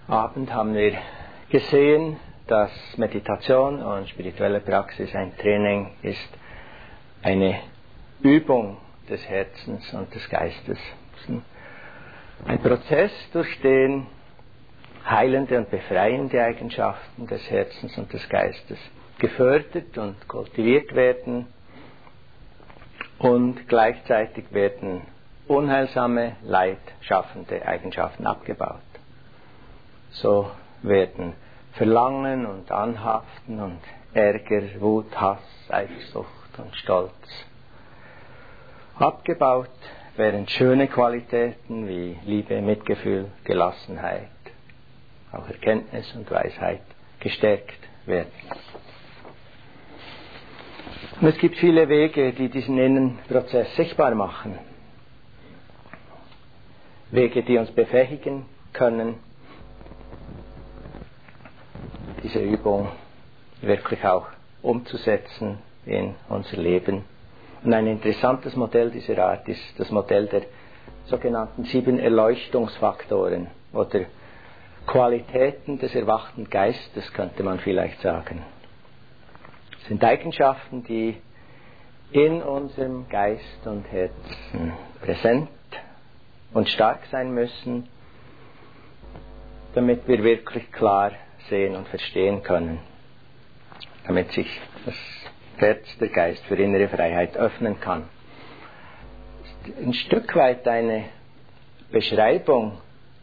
Abend haben wir gesehen, dass Meditation und spirituelle Praxis ein Training ist, eine Übung des Herzens und des Geistes. Ein Prozess, durch den heilende und befreiende Eigenschaften des Herzens und des Geistes gefördert und kultiviert werden, und gleichzeitig werden unheilsame, leidschaffende Eigenschaften abgebaut. So werden Verlangen und Anhaften und Ärger, Wut, Hass, Eifersucht und Stolz abgebaut, während schöne Qualitäten wie Liebe, Mitgefühl, Gelassenheit, auch Erkenntnis und Weisheit gestärkt werden. Und es gibt viele Wege, die diesen Innenprozess sichtbar machen. Wege, die uns befähigen können, diese Übung wirklich auch umzusetzen in unser Leben. Und ein interessantes Modell dieser Art ist das Modell der sogenannten 7 Erleuchtungsfaktoren oder Qualitäten des erwachten Geistes, könnte man vielleicht sagen. Das sind Eigenschaften, die in unserem Geist und Herzen präsent und stark sein müssen, damit wir wirklich klar sehen und verstehen können, damit sich das Herz, der Geist für innere Freiheit öffnen kann. Das ist ein Stück weit eine Beschreibung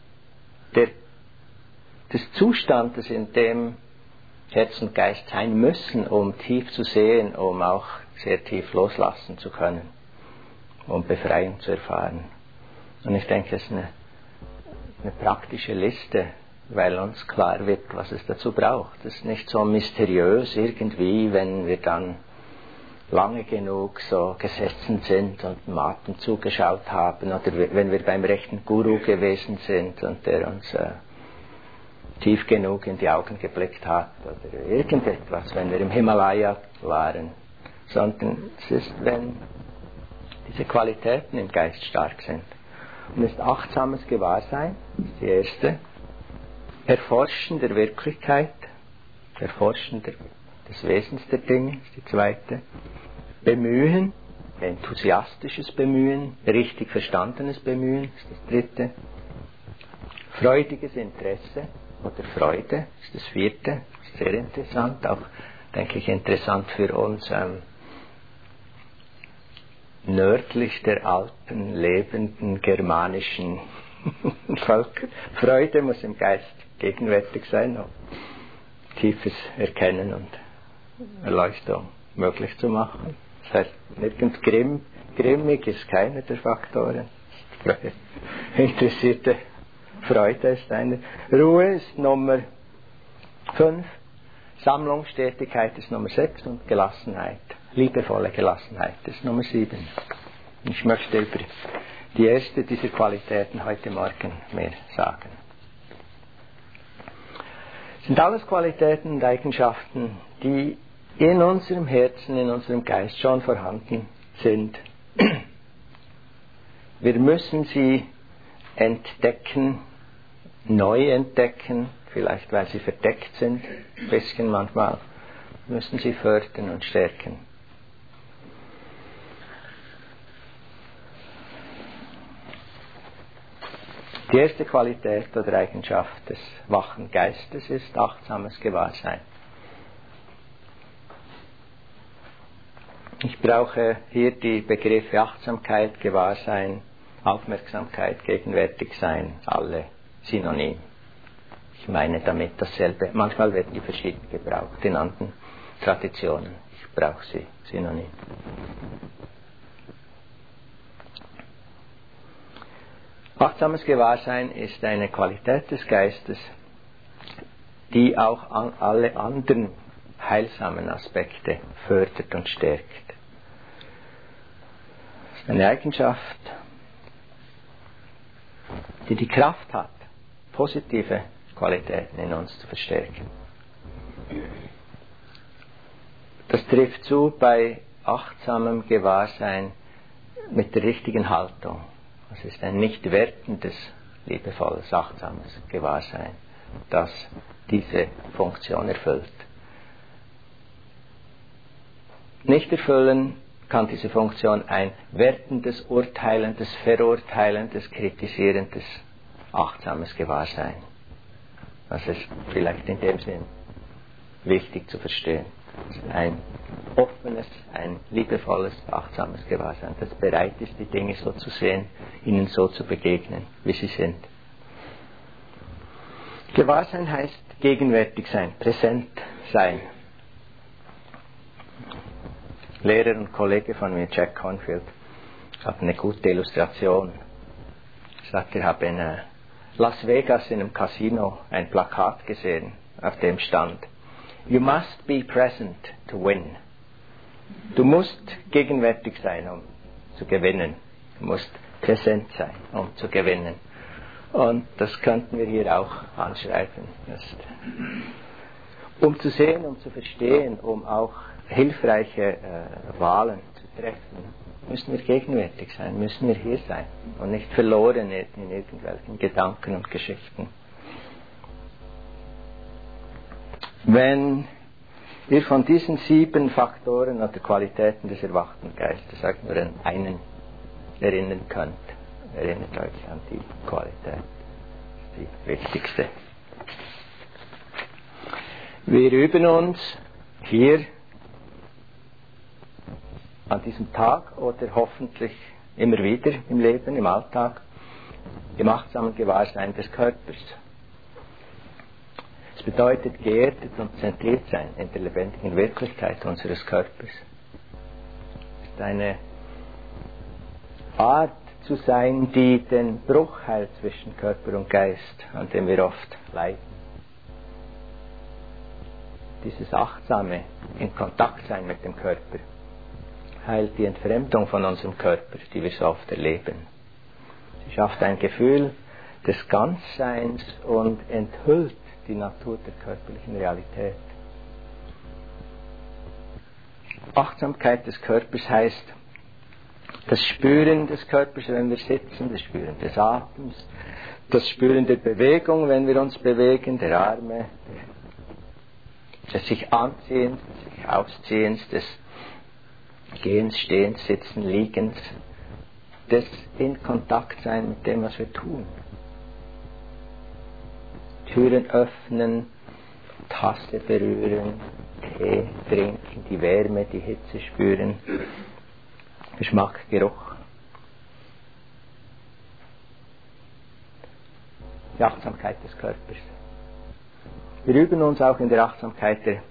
des Zustandes, in dem Herz und Geist sein müssen, um tief zu sehen, um auch sehr tief loslassen zu können, um Befreiung zu erfahren. Und ich denke, es ist eine praktische Liste, weil uns klar wird, was es dazu braucht. Es ist nicht so mysteriös irgendwie, wenn wir dann lange genug so gesessen sind und dem Atem zugeschaut haben, oder wenn wir beim rechten Guru gewesen sind und der uns tief genug in die Augen geblickt hat, oder irgendetwas, wenn wir im Himalaya waren, sondern es ist, wenn diese Qualitäten im Geist stark sind. Und es ist achtsames Gewahrsein, das ist die erste. Erforschen der Wirklichkeit, Erforschen des Wesens der Dinge, ist die zweite. Bemühen, enthusiastisches Bemühen, richtig verstandenes Bemühen, ist das dritte. Freudiges Interesse oder Freude, ist das vierte, ist sehr interessant, auch denke ich interessant für uns nördlich der Alpen lebenden germanischen Völker. Freude muss im Geist gegenwärtig sein, um tiefes Erkennen und Erleuchtung möglich zu machen. Das heißt, nirgends grimmig ist keiner der Faktoren. Interessierte Freude ist eine. Ruhe ist Nummer 5. Sammlungsstetigkeit ist Nummer 6 und Gelassenheit, liebevolle Gelassenheit ist Nummer 7. Ich möchte über die erste dieser Qualitäten heute Morgen mehr sagen. Es sind alles Qualitäten und Eigenschaften, die in unserem Herzen, in unserem Geist schon vorhanden sind. Wir müssen sie entdecken, neu entdecken, vielleicht weil sie verdeckt sind, ein bisschen manchmal, wir müssen sie fördern und stärken. Die erste Qualität oder Eigenschaft des wachen Geistes ist achtsames Gewahrsein. Ich brauche hier die Begriffe Achtsamkeit, Gewahrsein, Aufmerksamkeit, Gegenwärtigsein, alle synonym. Ich meine damit dasselbe. Manchmal werden die verschieden gebraucht in anderen Traditionen. Ich brauche sie synonym. Achtsames Gewahrsein ist eine Qualität des Geistes, die auch alle anderen heilsamen Aspekte fördert und stärkt. Es ist eine Eigenschaft, die die Kraft hat, positive Qualitäten in uns zu verstärken. Das trifft zu bei achtsamem Gewahrsein mit der richtigen Haltung. Es ist ein nicht wertendes, liebevolles, achtsames Gewahrsein. das diese Funktion erfüllt. Nicht erfüllen kann diese Funktion ein wertendes, urteilendes, verurteilendes, kritisierendes, achtsames Gewahrsein. Das ist vielleicht in dem Sinn wichtig zu verstehen. Ein offenes, ein liebevolles, achtsames Gewahrsein, das bereit ist, die Dinge so zu sehen, ihnen so zu begegnen, wie sie sind. Gewahrsein heißt gegenwärtig sein, präsent sein. Lehrer und Kollege von mir, Jack Cornfield, hat eine gute Illustration. Er sagt, er habe in Las Vegas in einem Casino ein Plakat gesehen, auf dem stand: You must be present to win. Du musst gegenwärtig sein, um zu gewinnen. Du musst präsent sein, um zu gewinnen. Und das könnten wir hier auch anschreiben. Um zu sehen, um zu verstehen, um auch hilfreiche Wahlen zu treffen, müssen wir gegenwärtig sein, müssen wir hier sein und nicht verloren in irgendwelchen Gedanken und Geschichten. Wenn ihr von diesen 7 Faktoren oder Qualitäten des erwachten Geistes, sagen wir, an einen erinnern könnt, erinnert euch an die Qualität, die wichtigste. Wir üben uns hier an diesem Tag oder hoffentlich immer wieder im Leben, im Alltag, im achtsamen Gewahrsein des Körpers. Es bedeutet geerdet und zentriert sein in der lebendigen Wirklichkeit unseres Körpers. Es ist eine Art zu sein, die den Bruch heilt zwischen Körper und Geist, an dem wir oft leiden. Dieses achtsame in Kontakt sein mit dem Körper heilt die Entfremdung von unserem Körper, die wir so oft erleben. Sie schafft ein Gefühl des Ganzseins und enthüllt die Natur der körperlichen Realität. Achtsamkeit des Körpers heißt das Spüren des Körpers, wenn wir sitzen, das Spüren des Atems, das Spüren der Bewegung, wenn wir uns bewegen, der Arme, des sich Anziehens, des sich Ausziehens, des Gehens, Stehens, Sitzen, Liegens, des in Kontakt sein mit dem, was wir tun. Türen öffnen, Tasse berühren, Tee trinken, die Wärme, die Hitze spüren, Geschmack, Geruch. Die Achtsamkeit des Körpers. Wir üben uns auch in der Achtsamkeit der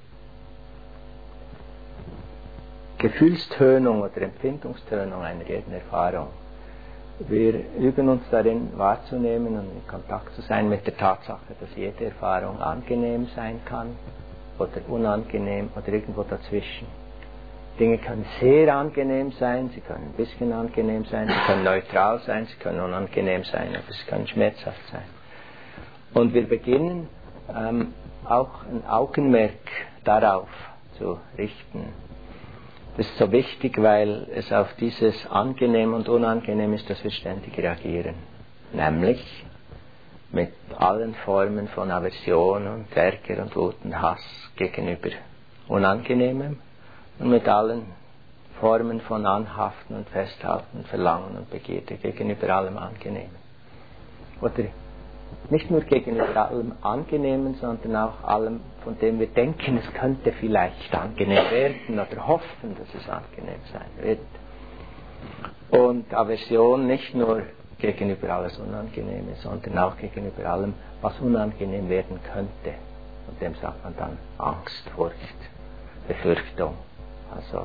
Gefühlstönung oder Empfindungstönung einer jeden Erfahrung. Wir üben uns darin wahrzunehmen und in Kontakt zu sein mit der Tatsache, dass jede Erfahrung angenehm sein kann oder unangenehm oder irgendwo dazwischen. Dinge können sehr angenehm sein, sie können ein bisschen angenehm sein, sie können neutral sein, sie können unangenehm sein, aber sie können schmerzhaft sein. Und wir beginnen auch ein Augenmerk darauf zu richten. Das ist so wichtig, weil es auf dieses Angenehm und Unangenehm ist, dass wir ständig reagieren. Nämlich mit allen Formen von Aversion und Ärger und Wut und Hass gegenüber Unangenehmem und mit allen Formen von Anhaften und Festhalten und Verlangen und Begierde gegenüber allem Angenehmen. Oder nicht nur gegenüber allem Angenehmen, sondern auch allem, von dem wir denken, es könnte vielleicht angenehm werden oder hoffen, dass es angenehm sein wird. Und Aversion nicht nur gegenüber alles Unangenehme, sondern auch gegenüber allem, was unangenehm werden könnte. Und dem sagt man dann Angst, Furcht, Befürchtung. Also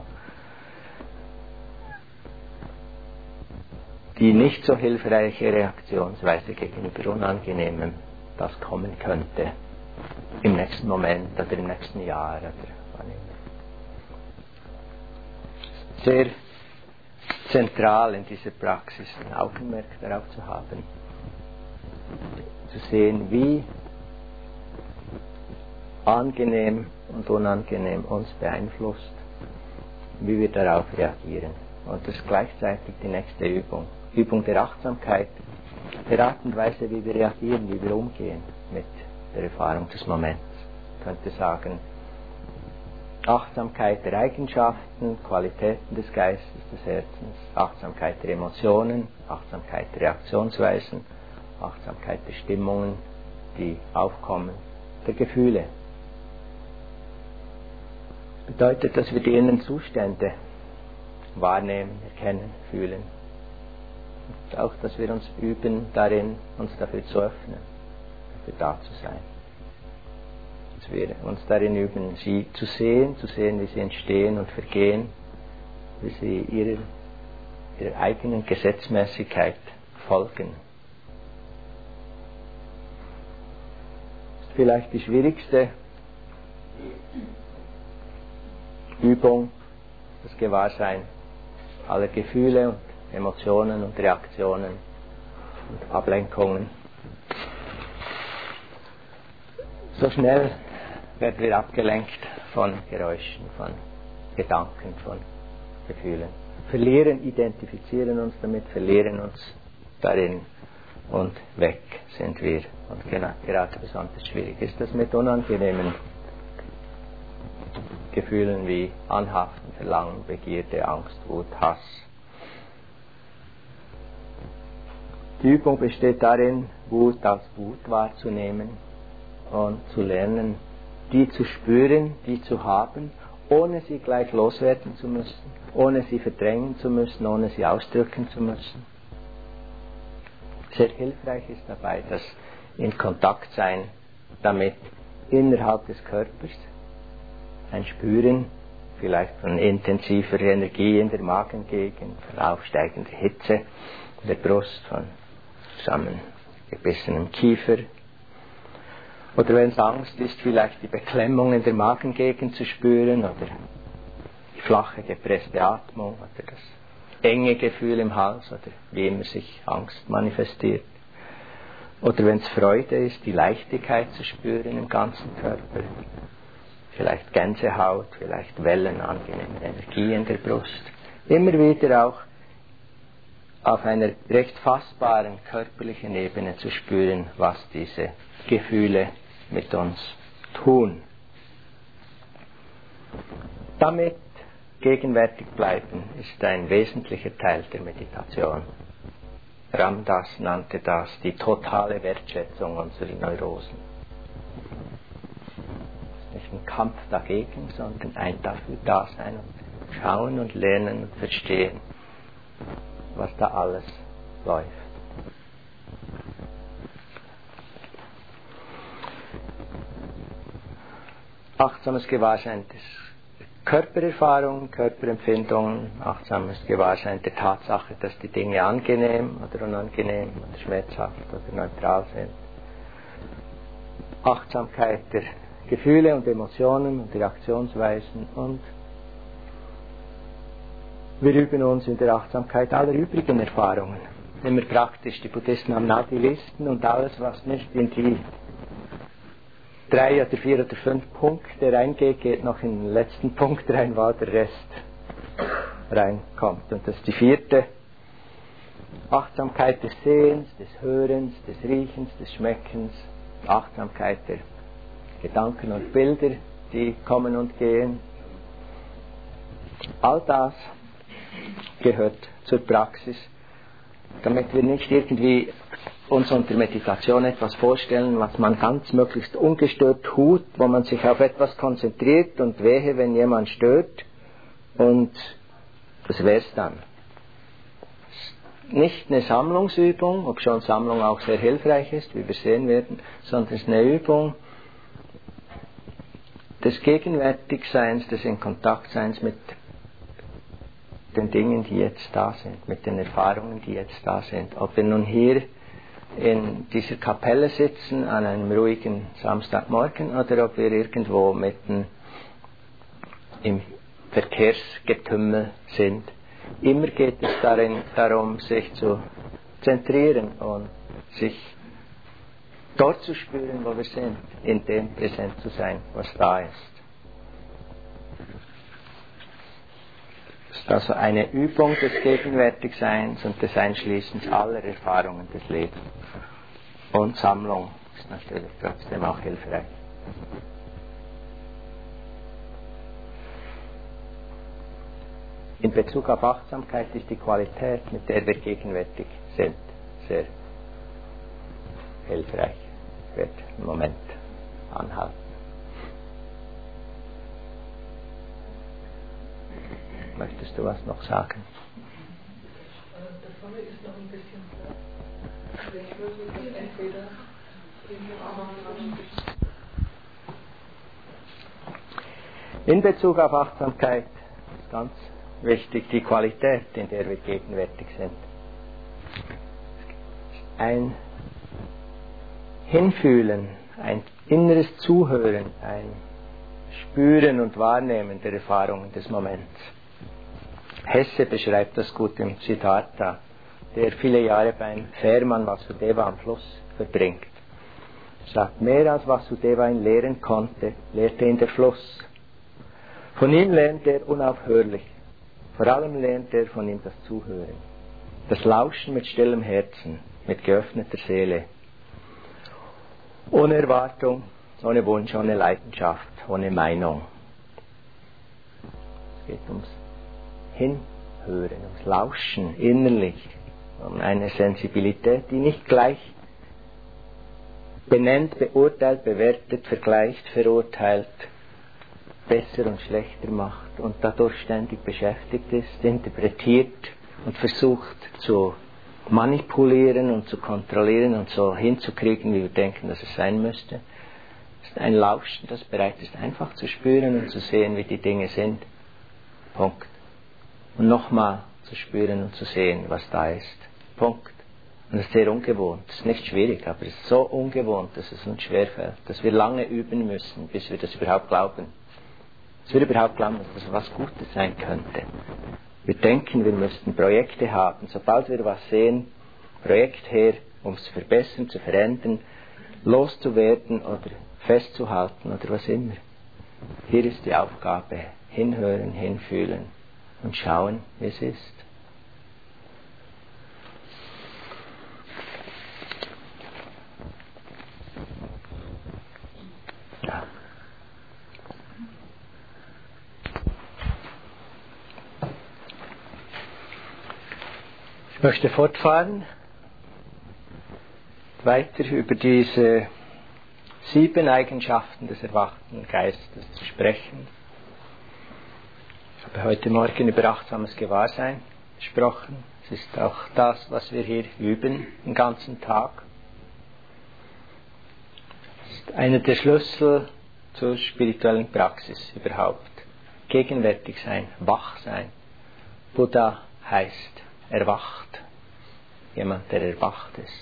die nicht so hilfreiche Reaktionsweise gegenüber Unangenehmem, das kommen könnte im nächsten Moment oder im nächsten Jahr oder wann immer. Sehr zentral in dieser Praxis ein Augenmerk darauf zu haben, zu sehen, wie angenehm und unangenehm uns beeinflusst, wie wir darauf reagieren. Und das ist gleichzeitig die nächste Übung. Übung der Achtsamkeit, der Art und Weise, wie wir reagieren, wie wir umgehen mit der Erfahrung des Moments. Man könnte sagen, Achtsamkeit der Eigenschaften, Qualitäten des Geistes, des Herzens, Achtsamkeit der Emotionen, Achtsamkeit der Reaktionsweisen, Achtsamkeit der Stimmungen, die aufkommen, der Gefühle. Das bedeutet, dass wir die inneren Zustände wahrnehmen, erkennen, fühlen. Und auch, dass wir uns üben darin, uns dafür zu öffnen, dafür da zu sein. Dass wir uns darin üben, sie zu sehen, wie sie entstehen und vergehen, wie sie ihrer eigenen Gesetzmäßigkeit folgen. Das ist vielleicht die schwierigste Übung, das Gewahrsein aller Gefühle und Emotionen und Reaktionen und Ablenkungen. So schnell werden wir abgelenkt von Geräuschen, von Gedanken, von Gefühlen. Verlieren, identifizieren uns damit, verlieren uns darin und weg sind wir. Und gerade besonders schwierig ist das mit unangenehmen Gefühlen wie Anhaften, Verlangen, Begierde, Angst, Wut, Hass. Die Übung besteht darin, Wut als Wut wahrzunehmen und zu lernen, die zu spüren, die zu haben, ohne sie gleich loswerden zu müssen, ohne sie verdrängen zu müssen, ohne sie ausdrücken zu müssen. Sehr hilfreich ist dabei das in Kontakt sein damit innerhalb des Körpers, ein Spüren, vielleicht von intensiver Energie in der Magengegend, von aufsteigender Hitze in der Brust, von zusammengebissenem Kiefer. Oder wenn es Angst ist, vielleicht die Beklemmung in der Magengegend zu spüren oder die flache, gepresste Atmung oder das enge Gefühl im Hals oder wie immer sich Angst manifestiert. Oder wenn es Freude ist, die Leichtigkeit zu spüren im ganzen Körper. Vielleicht Gänsehaut, vielleicht Wellen, angenehme Energie in der Brust. Immer wieder auch auf einer recht fassbaren körperlichen Ebene zu spüren, was diese Gefühle mit uns tun. Damit gegenwärtig bleiben ist ein wesentlicher Teil der Meditation. Ramdas nannte das die totale Wertschätzung unserer Neurosen. Nicht ein Kampf dagegen, sondern ein dafür Dasein und schauen und lernen und verstehen, was da alles läuft. Achtsames Gewahrsein des Körpererfahrung, Körperempfindungen, achtsames Gewahrsein der Tatsache, dass die Dinge angenehm oder unangenehm oder schmerzhaft oder neutral sind. Achtsamkeit der Gefühle und Emotionen und Reaktionsweisen und wir üben uns in der Achtsamkeit aller übrigen Erfahrungen. Immer praktisch, die Buddhisten haben auch die Listen und alles, was nicht in die 3 oder 4 oder 5 Punkte reingeht, geht noch in den letzten Punkt rein, weil der Rest reinkommt. Und das ist die 4. Achtsamkeit des Sehens, des Hörens, des Riechens, des Schmeckens, Achtsamkeit der Gedanken und Bilder, die kommen und gehen. All das gehört zur Praxis, damit wir nicht irgendwie uns unter Meditation etwas vorstellen, was man ganz möglichst ungestört tut, wo man sich auf etwas konzentriert und wehe, wenn jemand stört und das wär's dann. Nicht eine Sammlungsübung, obschon Sammlung auch sehr hilfreich ist, wie wir sehen werden, sondern es ist eine Übung des Gegenwärtigseins, des in Kontaktseins mit den Dingen, die jetzt da sind, mit den Erfahrungen, die jetzt da sind. Ob wir nun hier in dieser Kapelle sitzen an einem ruhigen Samstagmorgen oder ob wir irgendwo mitten im Verkehrsgetümmel sind. Immer geht es darum, sich zu zentrieren und sich dort zu spüren, wo wir sind, in dem präsent zu sein, was da ist. Das ist also eine Übung des Gegenwärtigseins und des Einschließens aller Erfahrungen des Lebens und Sammlung ist natürlich trotzdem auch hilfreich. In Bezug auf Achtsamkeit ist die Qualität, mit der wir gegenwärtig sind, sehr hilfreich. Ich werde einen Moment anhalten. Möchtest du was noch sagen? Das Sonne ist noch ein bisschen entweder in Bezug auf Achtsamkeit ist ganz wichtig die Qualität, in der wir gegenwärtig sind. Ein Hinfühlen, ein inneres Zuhören, ein Spüren und Wahrnehmen der Erfahrungen des Moments. Hesse beschreibt das gut im Siddhartha, der viele Jahre beim Fährmann Vasudeva am Fluss verbringt. Er sagt, mehr als Vasudeva ihn lehren konnte, lehrte ihn der Fluss. Von ihm lernt er unaufhörlich. Vor allem lernt er von ihm das Zuhören. Das Lauschen mit stillem Herzen, mit geöffneter Seele. Ohne Erwartung, ohne Wunsch, ohne Leidenschaft, ohne Meinung. Es geht ums Hinhören, ums Lauschen innerlich, um eine Sensibilität, die nicht gleich benennt, beurteilt, bewertet, vergleicht, verurteilt, besser und schlechter macht und dadurch ständig beschäftigt ist, interpretiert und versucht zu manipulieren und zu kontrollieren und so hinzukriegen, wie wir denken, dass es sein müsste. Es ist ein Lauschen, das bereit ist, einfach zu spüren und zu sehen, wie die Dinge sind. Punkt. Und nochmal zu spüren und zu sehen, was da ist. Punkt. Und das ist sehr ungewohnt. Es ist nicht schwierig, aber es ist so ungewohnt, dass es uns schwerfällt, dass wir lange üben müssen, bis wir das überhaupt glauben. Dass wir überhaupt glauben, dass das was Gutes sein könnte. Wir denken, wir müssten Projekte haben. Sobald wir was sehen, Projekt her, um es zu verbessern, zu verändern, loszuwerden oder festzuhalten oder was immer. Hier ist die Aufgabe. Hinhören, hinfühlen und schauen, wie es ist. Ja. Ich möchte fortfahren, weiter über diese 7 Eigenschaften des erwachten Geistes zu sprechen. Ich habe heute Morgen über achtsames Gewahrsein gesprochen. Es ist auch das, was wir hier üben, den ganzen Tag. Es ist einer der Schlüssel zur spirituellen Praxis überhaupt. Gegenwärtig sein, wach sein. Buddha heißt erwacht. Jemand, der erwacht ist.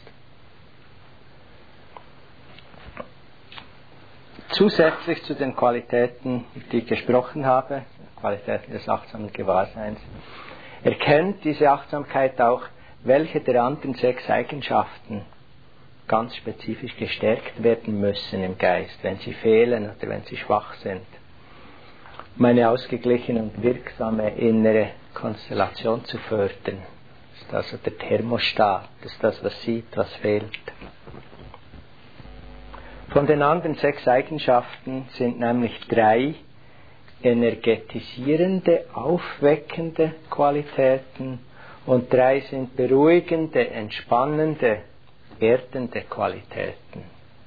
Zusätzlich zu den Qualitäten, die ich gesprochen habe, Qualitäten des achtsamen Gewahrseins, erkennt diese Achtsamkeit auch, welche der anderen 6 Eigenschaften ganz spezifisch gestärkt werden müssen im Geist, wenn sie fehlen oder wenn sie schwach sind. Um eine ausgeglichene und wirksame innere Konstellation zu fördern. Das ist also der Thermostat, das ist das, was sieht, was fehlt. Von den anderen 6 Eigenschaften sind nämlich 3 energetisierende, aufweckende Qualitäten und 3 sind beruhigende, entspannende, erdende Qualitäten.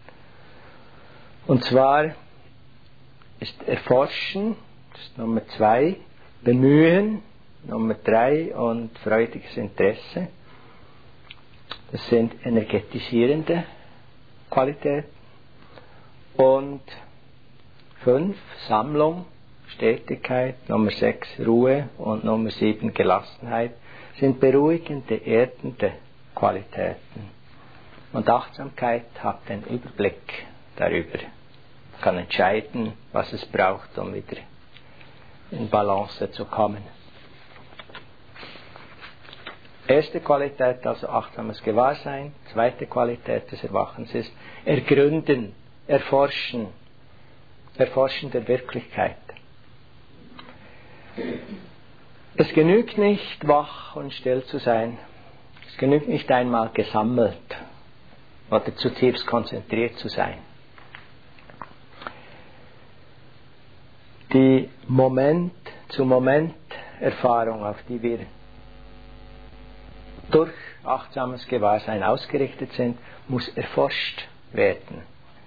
Und zwar ist Erforschen, das ist Nummer 2, Bemühen, Nummer 3 und freudiges Interesse. Das sind energetisierende Qualitäten. Und 5, Sammlung, Stetigkeit, Nummer 6, Ruhe und Nummer 7, Gelassenheit, sind beruhigende, erdende Qualitäten. Und Achtsamkeit hat den Überblick darüber, kann entscheiden, was es braucht, um wieder in Balance zu kommen. Erste Qualität, also achtsames Gewahrsein. Zweite Qualität des Erwachens ist Ergründen, Erforschen, Erforschen der Wirklichkeit. Es genügt nicht, wach und still zu sein. Es genügt nicht einmal gesammelt. oder zutiefst konzentriert zu sein. Die Moment-zu-Moment-Erfahrung, auf die wir durch achtsames Gewahrsein ausgerichtet sind, muss erforscht werden.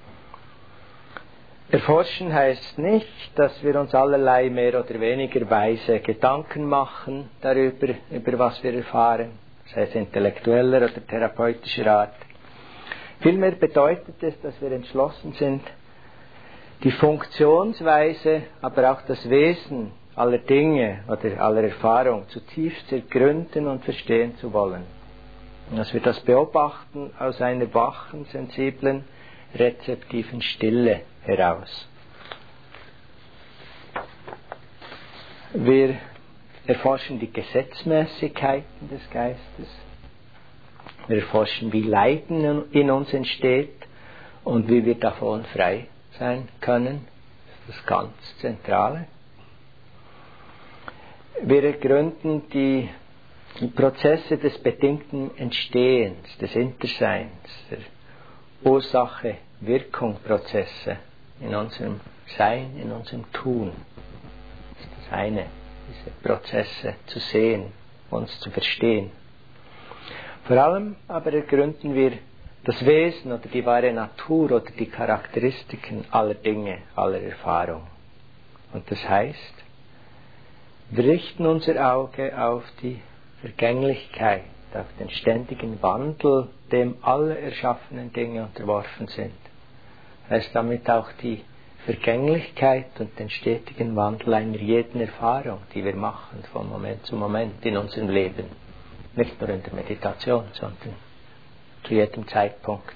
Erforschen heißt nicht, dass wir uns allerlei mehr oder weniger weise Gedanken machen darüber, über was wir erfahren, sei es intellektueller oder therapeutischer Art. Vielmehr bedeutet es, dass wir entschlossen sind, die Funktionsweise, aber auch das Wesen aller Dinge oder aller Erfahrung zutiefst ergründen und verstehen zu wollen. Und dass wir das beobachten aus einer wachen, sensiblen, rezeptiven Stille heraus. Wir erforschen die Gesetzmäßigkeiten des Geistes. Wir erforschen, wie Leiden in uns entsteht und wie wir davon frei sein können. Das ist das ganz Zentrale. Wir ergründen die Prozesse des bedingten Entstehens, des Interseins, der Ursache-Wirkung-Prozesse in unserem Sein, in unserem Tun. Das ist das eine, diese Prozesse zu sehen, uns zu verstehen. Vor allem aber ergründen wir das Wesen oder die wahre Natur oder die Charakteristiken aller Dinge, aller Erfahrung. Und das heißt, wir richten unser Auge auf die Vergänglichkeit, auf den ständigen Wandel, dem alle erschaffenen Dinge unterworfen sind. Das heißt damit auch die Vergänglichkeit und den stetigen Wandel einer jeden Erfahrung, die wir machen, von Moment zu Moment in unserem Leben. Nicht nur in der Meditation, sondern zu jedem Zeitpunkt.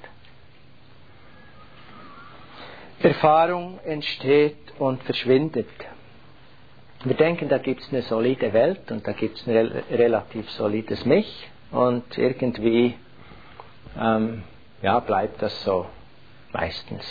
Erfahrung entsteht und verschwindet. Wir denken, da gibt es eine solide Welt und da gibt es ein relativ solides Mich und irgendwie bleibt das so meistens.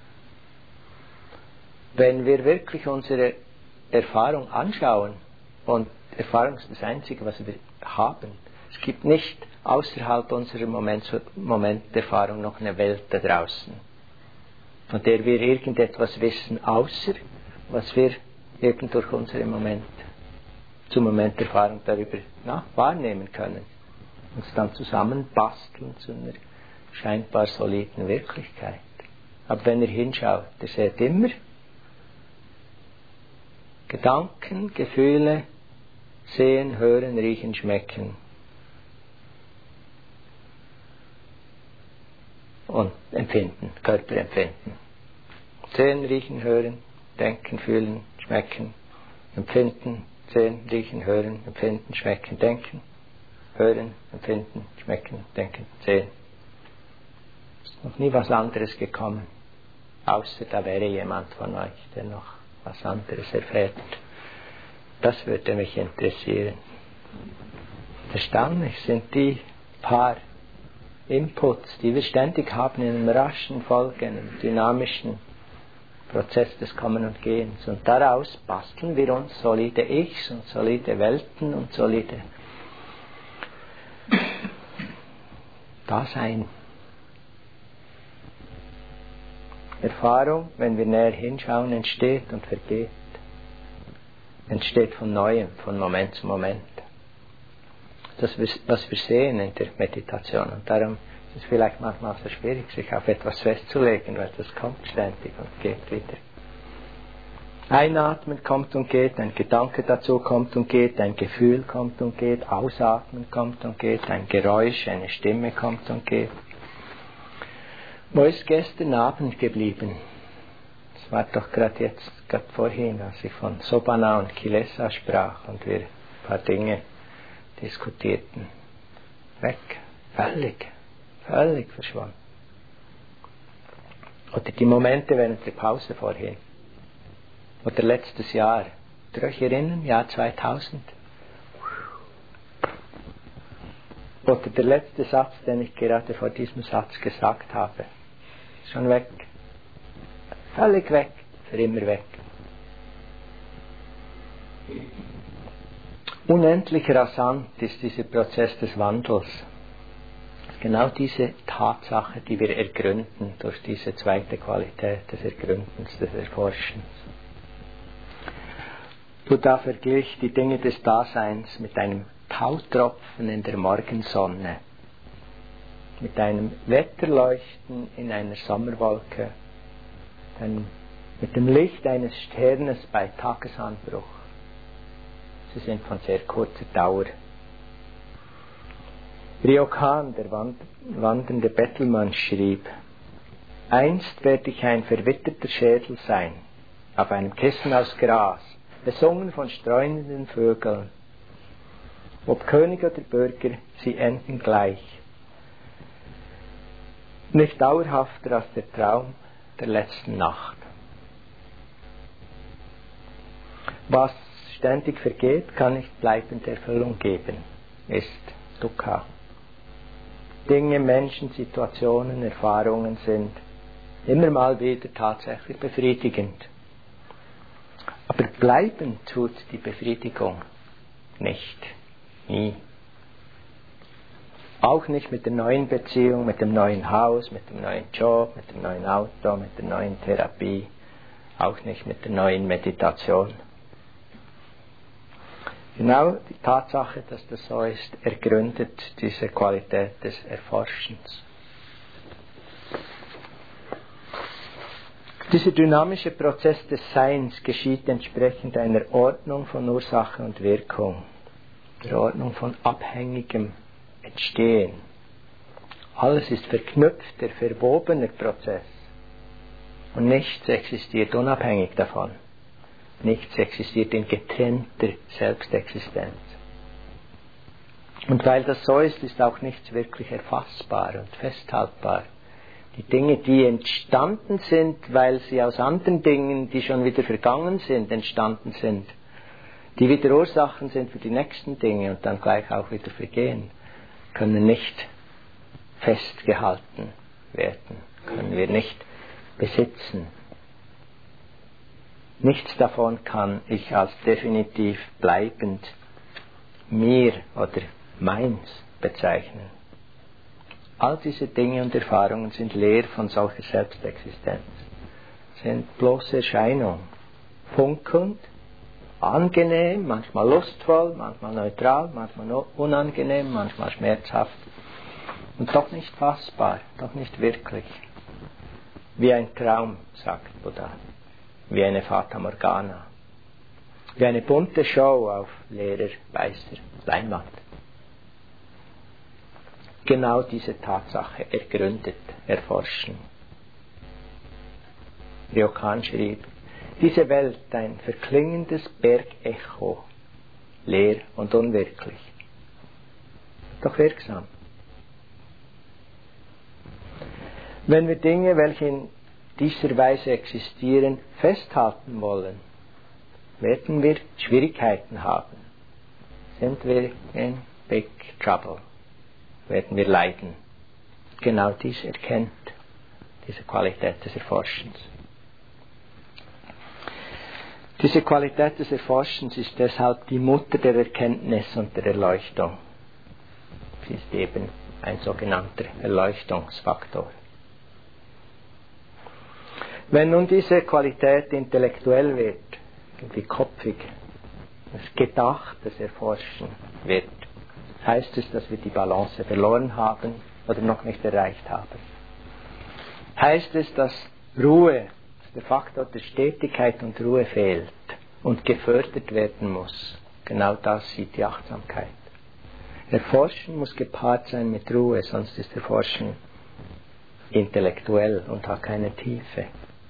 Wenn wir wirklich unsere Erfahrung anschauen, und Erfahrung ist das Einzige, was wir haben, es gibt nicht außerhalb unserer Momenterfahrung noch eine Welt da draußen, von der wir irgendetwas wissen, außer was wir irgend durch unsere Momenterfahrung darüber wahrnehmen können. Uns dann zusammenbasteln zu einer scheinbar soliden Wirklichkeit. Aber wenn ihr hinschaut, ihr seht immer Gedanken, Gefühle, sehen, hören, riechen, schmecken. Und empfinden, Körperempfinden. Sehen, riechen, hören, denken, fühlen, schmecken, empfinden, sehen, riechen, hören, empfinden, schmecken, denken, hören, empfinden, schmecken, denken, sehen. Es ist noch nie was anderes gekommen, außer da wäre jemand von euch, der noch was anderes erfährt. Das würde mich interessieren. Erstaunlich sind die paar Inputs, die wir ständig haben in einem raschen, folgenden, dynamischen Prozess des Kommen und Gehens. Und daraus basteln wir uns solide Ichs und solide Welten und solide Dasein. Erfahrung, wenn wir näher hinschauen, entsteht und vergeht. Entsteht von Neuem, von Moment zu Moment. Das, was wir sehen in der Meditation. Und darum ist es vielleicht manchmal so schwierig, sich auf etwas festzulegen, weil das kommt ständig und geht wieder. Einatmen kommt und geht, ein Gedanke dazu kommt und geht, ein Gefühl kommt und geht, Ausatmen kommt und geht, ein Geräusch, eine Stimme kommt und geht. Wo ist gestern Abend geblieben? Es war doch gerade vorhin, als ich von Sobhana und Kilesa sprach und wir ein paar Dinge diskutierten. Weg, völlig verschwunden. Oder die Momente während der Pause vorhin. Oder letztes Jahr. Könnt ihr euch erinnern? Jahr 2000. Oder der letzte Satz, den ich gerade vor diesem Satz gesagt habe. Schon weg. Völlig weg. Für immer weg. Unendlich rasant ist dieser Prozess des Wandels. Genau diese Tatsache, die wir ergründen durch diese zweite Qualität des Ergründens, des Erforschens. Buddha verglich die Dinge des Daseins mit einem Tautropfen in der Morgensonne, mit einem Wetterleuchten in einer Sommerwolke, mit dem Licht eines Sternes bei Tagesanbruch. Sie sind von sehr kurzer Dauer. Ryokan, der wandernde Bettelmann, schrieb: Einst werde ich ein verwitterter Schädel sein, auf einem Kissen aus Gras, besungen von streunenden Vögeln. Ob König oder Bürger, sie enden gleich. Nicht dauerhafter als der Traum der letzten Nacht. Was ständig vergeht, kann nicht bleibende Erfüllung geben, ist Dukkha. Dinge, Menschen, Situationen, Erfahrungen sind immer mal wieder tatsächlich befriedigend. Aber bleiben tut die Befriedigung nicht. Nie. Auch nicht mit der neuen Beziehung, mit dem neuen Haus, mit dem neuen Job, mit dem neuen Auto, mit der neuen Therapie. Auch nicht mit der neuen Meditation. Genau die Tatsache, dass das so ist, ergründet diese Qualität des Erforschens. Dieser dynamische Prozess des Seins geschieht entsprechend einer Ordnung von Ursache und Wirkung, der Ordnung von abhängigem Entstehen. Alles ist verknüpfter, verwobener Prozess und nichts existiert unabhängig davon. Nichts existiert in getrennter Selbstexistenz. Und weil das so ist, ist auch nichts wirklich erfassbar und festhaltbar. Die Dinge, die entstanden sind, weil sie aus anderen Dingen, die schon wieder vergangen sind, entstanden sind, die wieder Ursachen sind für die nächsten Dinge und dann gleich auch wieder vergehen, können nicht festgehalten werden, können wir nicht besitzen. Nichts davon kann ich als definitiv bleibend mir oder meins bezeichnen. All diese Dinge und Erfahrungen sind leer von solcher Selbstexistenz, sind bloße Erscheinung, funkelnd, angenehm, manchmal lustvoll, manchmal neutral, manchmal unangenehm, manchmal schmerzhaft und doch nicht fassbar, doch nicht wirklich. Wie ein Traum, sagt Buddha. Wie eine Fata Morgana, wie eine bunte Show auf leerer, weißer Leinwand. Genau diese Tatsache ergründet, erforschen. Ryokan schrieb, diese Welt ein verklingendes Bergecho, leer und unwirklich, doch wirksam. Wenn wir Dinge, welche in dieser Weise existieren, festhalten wollen, werden wir Schwierigkeiten haben. Sind wir in big trouble. Werden wir leiden. Genau dies erkennt diese Qualität des Erforschens. Diese Qualität des Erforschens ist deshalb die Mutter der Erkenntnis und der Erleuchtung. Sie ist eben ein sogenannter Erleuchtungsfaktor. Wenn nun diese Qualität intellektuell wird, wie kopfig, das Gedacht, das Erforschen wird, heißt es, dass wir die Balance verloren haben oder noch nicht erreicht haben. Heißt es, dass Ruhe, dass der Faktor der Stetigkeit und Ruhe fehlt und gefördert werden muss. Genau das sieht die Achtsamkeit. Erforschen muss gepaart sein mit Ruhe, sonst ist Erforschen intellektuell und hat keine Tiefe.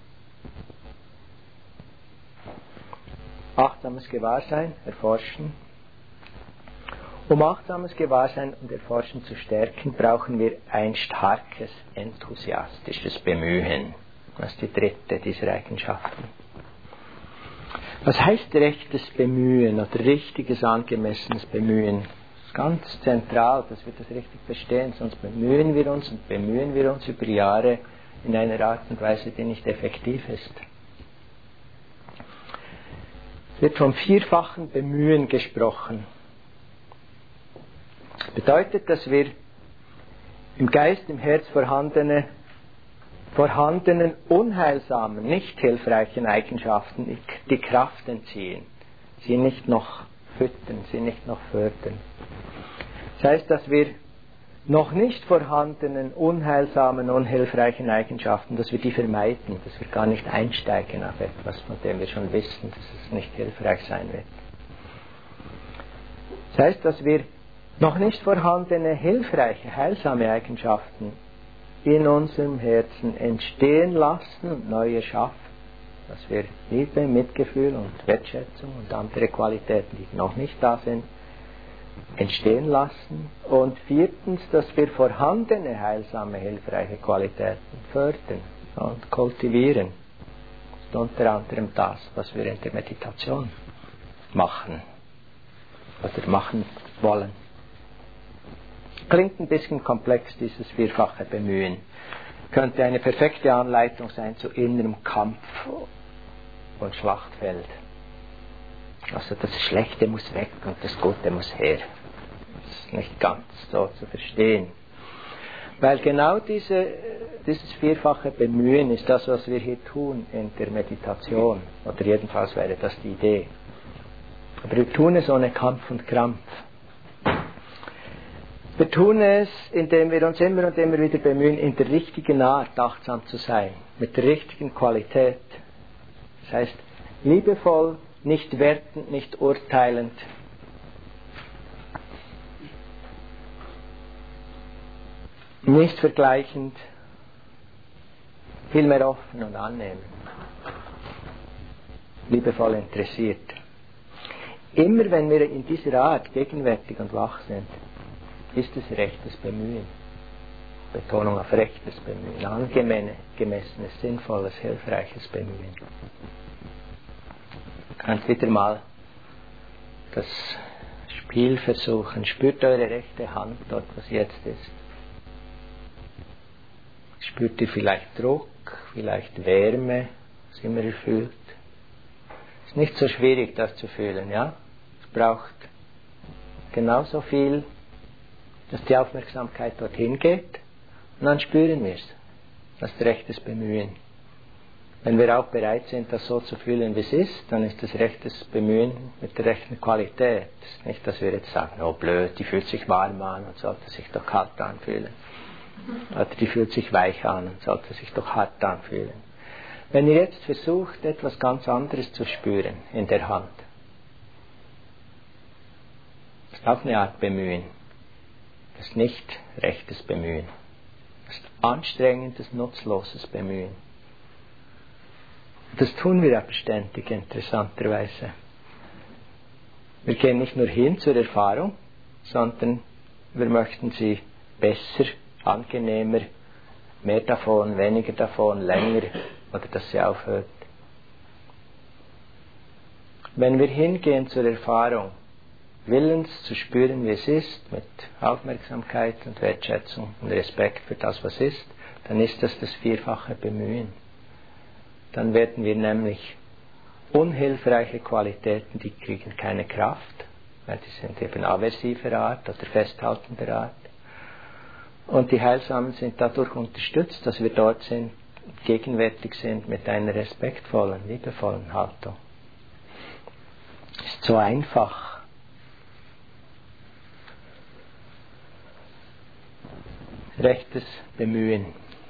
Achtsames Gewahrsein, Erforschen. Um achtsames Gewahrsein und Erforschen zu stärken, brauchen wir ein starkes, enthusiastisches Bemühen. Das ist die dritte dieser Eigenschaften. Was heißt rechtes Bemühen oder richtiges, angemessenes Bemühen? Ganz zentral, dass wir das richtig verstehen, sonst bemühen wir uns über Jahre in einer Art und Weise, die nicht effektiv ist. Es wird vom vierfachen Bemühen gesprochen. Das bedeutet, dass wir im Geist, im Herz vorhandenen unheilsamen, nicht hilfreichen Eigenschaften die Kraft entziehen, sie nicht noch füttern, sie nicht noch fördern. Das heißt, dass wir noch nicht vorhandenen unheilsamen, unhilfreichen Eigenschaften, dass wir die vermeiden, dass wir gar nicht einsteigen auf etwas, von dem wir schon wissen, dass es nicht hilfreich sein wird. Das heißt, dass wir noch nicht vorhandene, hilfreiche, heilsame Eigenschaften in unserem Herzen entstehen lassen und neu erschaffen. Dass wir Liebe, Mitgefühl und Wertschätzung und andere Qualitäten, die noch nicht da sind, entstehen lassen. Und viertens, dass wir vorhandene, heilsame, hilfreiche Qualitäten fördern und kultivieren. Das ist unter anderem das, was wir in der Meditation machen oder machen wollen. Klingt ein bisschen komplex, dieses vierfache Bemühen. Könnte eine perfekte Anleitung sein zu innerem Kampf und Schlachtfeld. Also das Schlechte muss weg und das Gute muss her. Das ist nicht ganz so zu verstehen. Weil genau dieses vierfache Bemühen ist das, was wir hier tun in der Meditation. Oder jedenfalls wäre das die Idee. Aber wir tun es ohne Kampf und Krampf. Wir tun es, indem wir uns immer und immer wieder bemühen, in der richtigen Art achtsam zu sein, mit der richtigen Qualität. Das heißt, liebevoll, nicht wertend, nicht urteilend. Nicht vergleichend, vielmehr offen und annehmend. Liebevoll interessiert. Immer wenn wir in dieser Art gegenwärtig und wach sind, ist es rechtes Bemühen. Betonung auf rechtes Bemühen. Angemessenes, sinnvolles, hilfreiches Bemühen. Ihr könnt wieder mal das Spiel versuchen. Spürt eure rechte Hand dort, was jetzt ist. Spürt ihr vielleicht Druck, vielleicht Wärme, was immer ihr fühlt. Es ist nicht so schwierig, das zu fühlen, ja? Es braucht genauso viel, dass die Aufmerksamkeit dorthin geht, und dann spüren wir es. Das ist rechtes Bemühen. Wenn wir auch bereit sind, das so zu fühlen, wie es ist, dann ist das rechtes Bemühen mit der rechten Qualität. Das ist nicht, dass wir jetzt sagen, oh blöd, die fühlt sich warm an und sollte sich doch kalt anfühlen. Oder die fühlt sich weich an und sollte sich doch hart anfühlen. Wenn ihr jetzt versucht, etwas ganz anderes zu spüren in der Hand, das ist auch eine Art Bemühen. Das ist nicht rechtes Bemühen. Das ist anstrengendes, nutzloses Bemühen. Das tun wir aber ständig, interessanterweise. Wir gehen nicht nur hin zur Erfahrung, sondern wir möchten sie besser, angenehmer, mehr davon, weniger davon, länger, oder dass sie aufhört. Wenn wir hingehen zur Erfahrung, willens zu spüren, wie es ist, mit Aufmerksamkeit und Wertschätzung und Respekt für das, was ist, dann ist das vierfache Bemühen. Dann werden wir nämlich unhilfreiche Qualitäten, die kriegen keine Kraft, weil die sind eben aversiver Art oder festhaltender Art. Und die Heilsamen sind dadurch unterstützt, dass wir dort sind, gegenwärtig sind mit einer respektvollen, liebevollen Haltung. Ist so einfach. Rechtes Bemühen.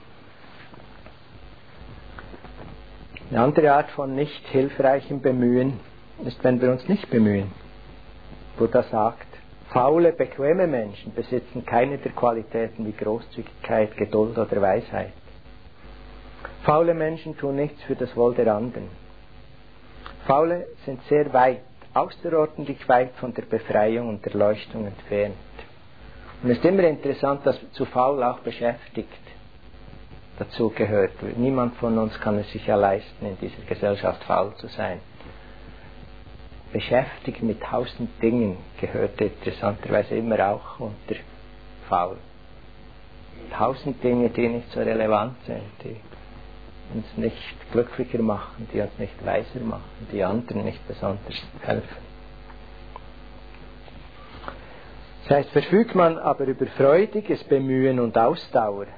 Eine andere Art von nicht hilfreichem Bemühen ist, wenn wir uns nicht bemühen. Buddha sagt, faule, bequeme Menschen besitzen keine der Qualitäten wie Großzügigkeit, Geduld oder Weisheit. Faule Menschen tun nichts für das Wohl der anderen. Faule sind sehr weit, außerordentlich weit von der Befreiung und Erleuchtung entfernt. Und es ist immer interessant, dass zu faul auch beschäftigt dazu gehört. Niemand von uns kann es sich ja leisten, in dieser Gesellschaft faul zu sein. Beschäftigt mit 1000 Dingen gehört interessanterweise immer auch unter faul. 1000 Dinge, die nicht so relevant sind, die uns nicht glücklicher machen, die uns nicht weiser machen, die anderen nicht besonders helfen. Das heißt, verfügt man aber über freudiges Bemühen und Ausdauer,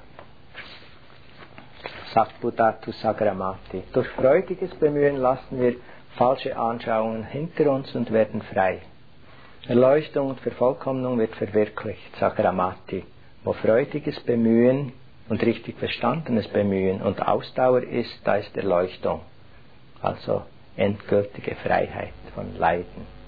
sagt Buddhatu Sagramati, durch freudiges Bemühen lassen wir falsche Anschauungen hinter uns und werden frei. Erleuchtung und Vervollkommnung wird verwirklicht, Sagramati, wo freudiges Bemühen und richtig verstandenes Bemühen und Ausdauer ist, da ist Erleuchtung, also endgültige Freiheit von Leiden.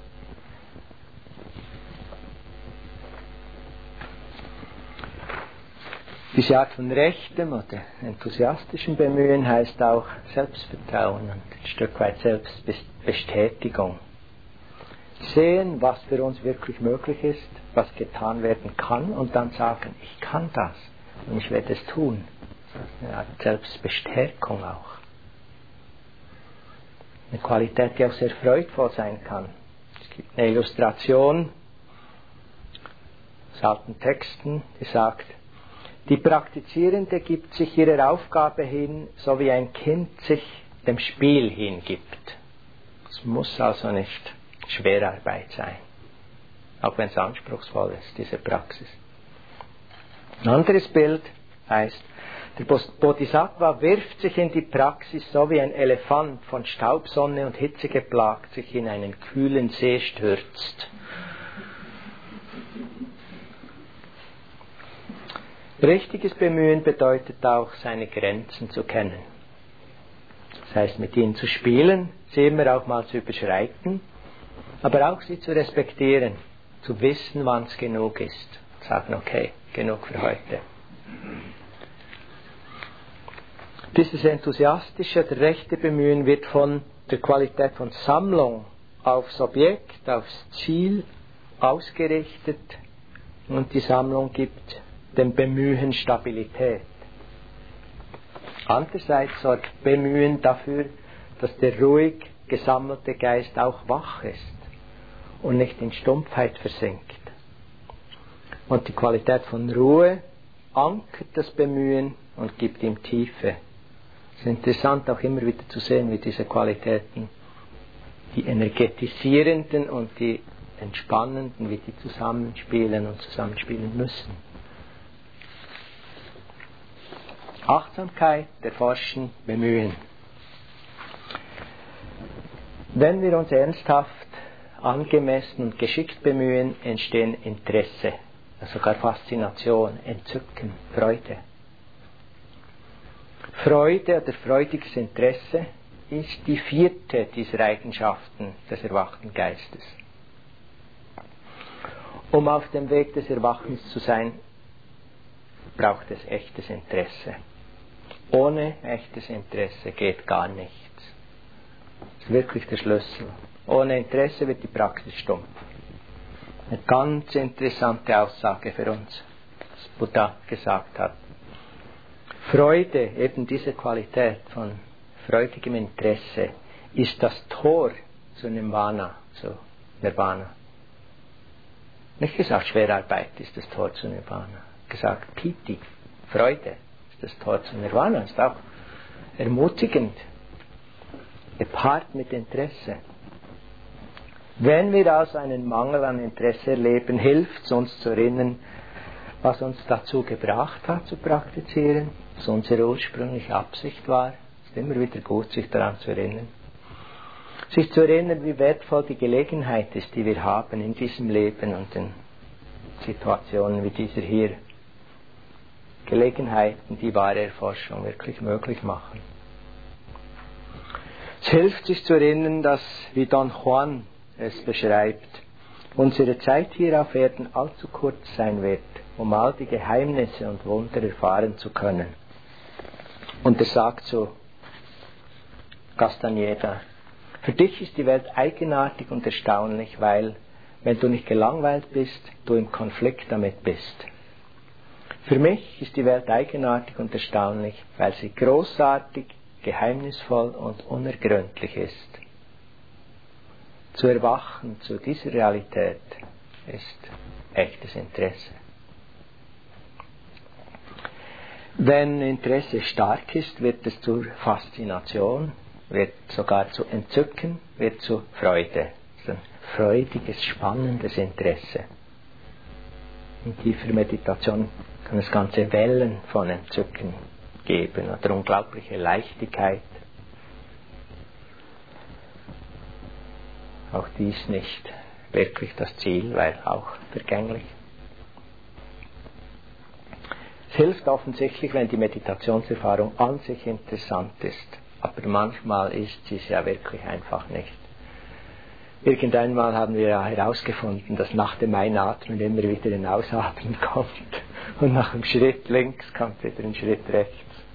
Diese Art von rechtem oder enthusiastischem Bemühen heißt auch Selbstvertrauen und ein Stück weit Selbstbestätigung. Sehen, was für uns wirklich möglich ist, was getan werden kann und dann sagen, ich kann das und ich werde es tun. Das ist eine Art Selbstbestärkung auch. Eine Qualität, die auch sehr freudvoll sein kann. Es gibt eine Illustration aus alten Texten, die sagt, die Praktizierende gibt sich ihrer Aufgabe hin, so wie ein Kind sich dem Spiel hingibt. Es muss also nicht Schwerarbeit sein, auch wenn es anspruchsvoll ist, diese Praxis. Ein anderes Bild heißt, der Bodhisattva wirft sich in die Praxis, so wie ein Elefant von Staubsonne und Hitze geplagt sich in einen kühlen See stürzt. Richtiges Bemühen bedeutet auch, seine Grenzen zu kennen. Das heißt, mit ihnen zu spielen, sie immer auch mal zu überschreiten, aber auch sie zu respektieren, zu wissen, wann es genug ist. Sagen, okay, genug für heute. Dieses enthusiastische, der rechte Bemühen wird von der Qualität von Sammlung aufs Objekt, aufs Ziel ausgerichtet und die Sammlung gibt dem Bemühen Stabilität. Andererseits sorgt Bemühen dafür, dass der ruhig gesammelte Geist auch wach ist und nicht in Stumpfheit versinkt. Und die Qualität von Ruhe ankert das Bemühen und gibt ihm Tiefe. Es ist interessant auch immer wieder zu sehen, wie diese Qualitäten, die energetisierenden und die entspannenden, wie die zusammenspielen und zusammenspielen müssen. Achtsamkeit, erforschen, bemühen. Wenn wir uns ernsthaft, angemessen und geschickt bemühen, entstehen Interesse, sogar Faszination, Entzücken, Freude. Freude oder freudiges Interesse ist die vierte dieser Eigenschaften des erwachten Geistes. Um auf dem Weg des Erwachens zu sein, braucht es echtes Interesse. Ohne echtes Interesse geht gar nichts. Das ist wirklich der Schlüssel. Ohne Interesse wird die Praxis stumpf. Eine ganz interessante Aussage für uns, was Buddha gesagt hat. Freude, eben diese Qualität von freudigem Interesse, ist das Tor zu Nirvana, zu Nirvana. Nicht gesagt, Schwerarbeit ist das Tor zu Nirvana. Gesagt, Piti, Freude, ist das Tor zu Nirvana, ist auch ermutigend, gepaart mit Interesse. Wenn wir also einen Mangel an Interesse erleben, hilft es uns zu erinnern, was uns dazu gebracht hat zu praktizieren, was unsere ursprüngliche Absicht war. Es ist immer wieder gut, sich daran zu erinnern. Sich zu erinnern, wie wertvoll die Gelegenheit ist, die wir haben in diesem Leben und in Situationen wie dieser hier. Gelegenheiten, die wahre Erforschung wirklich möglich machen. Es hilft, sich zu erinnern, dass, wie Don Juan es beschreibt, unsere Zeit hier auf Erden allzu kurz sein wird, um all die Geheimnisse und Wunder erfahren zu können. Und er sagt zu Castañeda, für dich ist die Welt eigenartig und erstaunlich, weil, wenn du nicht gelangweilt bist, du im Konflikt damit bist. Für mich ist die Welt eigenartig und erstaunlich, weil sie großartig, geheimnisvoll und unergründlich ist. Zu erwachen zu dieser Realität ist echtes Interesse. Wenn Interesse stark ist, wird es zur Faszination, wird sogar zu Entzücken, wird zu Freude. Das ist ein freudiges, spannendes Interesse. In tiefer Meditation kann es ganze Wellen von Entzücken geben oder unglaubliche Leichtigkeit. Auch dies nicht wirklich das Ziel, weil auch vergänglich. Es hilft offensichtlich, wenn die Meditationserfahrung an sich interessant ist, aber manchmal ist sie es ja wirklich einfach nicht. Irgendeinmal haben wir ja herausgefunden, dass nach dem Einatmen immer wieder ein Ausatmen kommt und nach einem Schritt links kommt wieder ein Schritt rechts.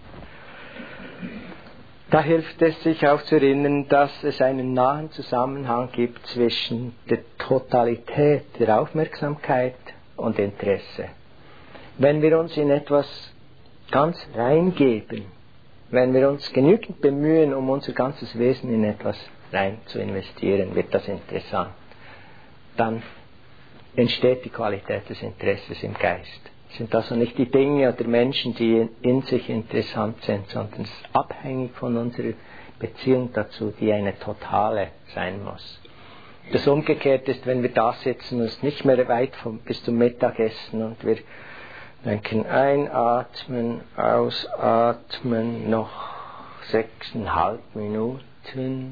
Da hilft es, sich auch zu erinnern, dass es einen nahen Zusammenhang gibt zwischen der Totalität der Aufmerksamkeit und Interesse. Wenn wir uns in etwas ganz reingeben, wenn wir uns genügend bemühen, um unser ganzes Wesen in etwas rein zu investieren, wird das interessant. Dann entsteht die Qualität des Interesses im Geist. Es sind also nicht die Dinge oder Menschen, die in sich interessant sind, sondern es ist abhängig von unserer Beziehung dazu, die eine totale sein muss. Das Umgekehrte ist, wenn wir da sitzen und es nicht mehr weit bis zum Mittagessen und wir denken, einatmen, ausatmen, noch 6,5 Minuten.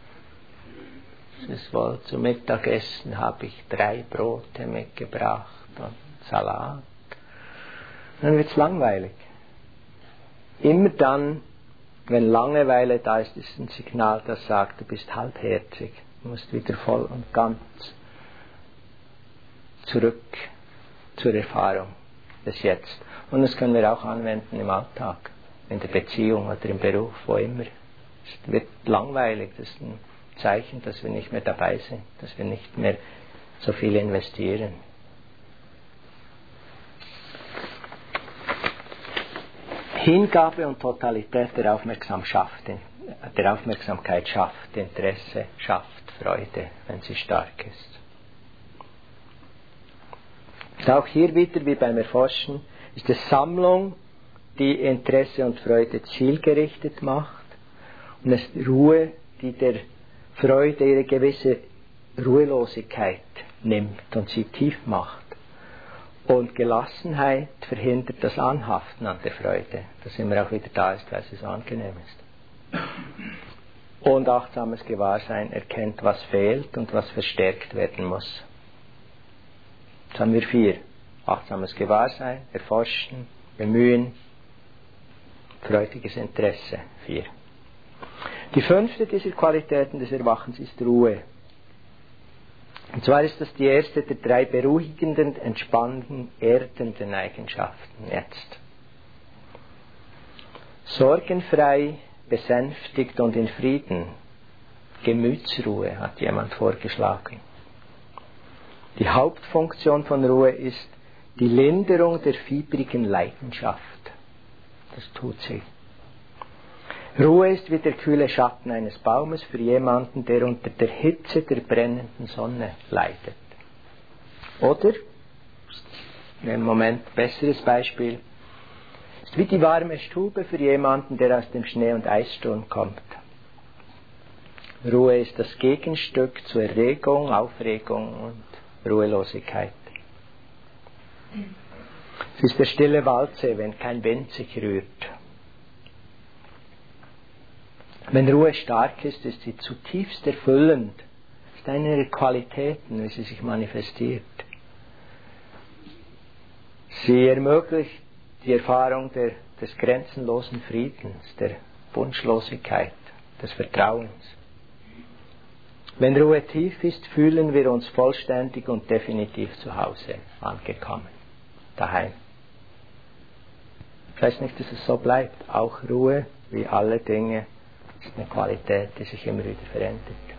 Es ist wohl zum Mittagessen, habe ich 3 Brote mitgebracht und Salat. Dann wird es langweilig. Immer dann, wenn Langeweile da ist, ist ein Signal, das sagt, du bist halbherzig. Du musst wieder voll und ganz zurück zur Erfahrung des Jetzt. Und das können wir auch anwenden im Alltag, in der Beziehung oder im Beruf, wo immer. Es wird langweilig, das ist ein Zeichen, dass wir nicht mehr dabei sind, dass wir nicht mehr so viel investieren. Hingabe und Totalität der Aufmerksamkeit schafft Interesse, schafft Freude, wenn sie stark ist. Und auch hier wieder, wie beim Erforschen, ist es Sammlung, die Interesse und Freude zielgerichtet macht, und es ist Ruhe, die der Freude ihre gewisse Ruhelosigkeit nimmt und sie tief macht. Und Gelassenheit verhindert das Anhaften an der Freude, dass immer auch wieder da ist, weil sie so angenehm ist. Und achtsames Gewahrsein erkennt, was fehlt und was verstärkt werden muss. Jetzt haben wir 4. Achtsames Gewahrsein, Erforschen, Bemühen, freudiges Interesse. 4. Die 5. dieser Qualitäten des Erwachens ist Ruhe. Und zwar ist das die erste der 3 beruhigenden, entspannenden, erdenden Eigenschaften jetzt. Sorgenfrei, besänftigt und in Frieden. Gemütsruhe hat jemand vorgeschlagen. Die Hauptfunktion von Ruhe ist die Linderung der fiebrigen Leidenschaft. Das tut sie. Ruhe ist wie der kühle Schatten eines Baumes für jemanden, der unter der Hitze der brennenden Sonne leidet. Oder, im Moment besseres Beispiel, ist wie die warme Stube für jemanden, der aus dem Schnee- und Eissturm kommt. Ruhe ist das Gegenstück zur Erregung, Aufregung und Ruhelosigkeit. Es ist der stille Waldsee, wenn kein Wind sich rührt. Wenn Ruhe stark ist, ist sie zutiefst erfüllend. Das ist eine ihrer Qualitäten, wie sie sich manifestiert. Sie ermöglicht die Erfahrung des grenzenlosen Friedens, der Wunschlosigkeit, des Vertrauens. Wenn Ruhe tief ist, fühlen wir uns vollständig und definitiv zu Hause angekommen, daheim. Das heißt nicht, dass es so bleibt. Auch Ruhe, wie alle Dinge, ist eine Qualität, die sich immer wieder verändert.